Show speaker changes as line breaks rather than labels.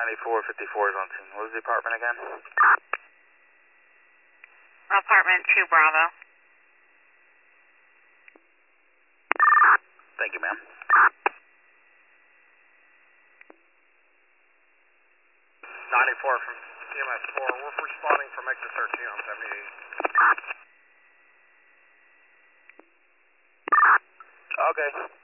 9454 is on scene. What was the apartment again?
Apartment 2 Bravo.
Thank you, ma'am.
94 from CMS 4. We're responding from exit 13 on 78.
Okay.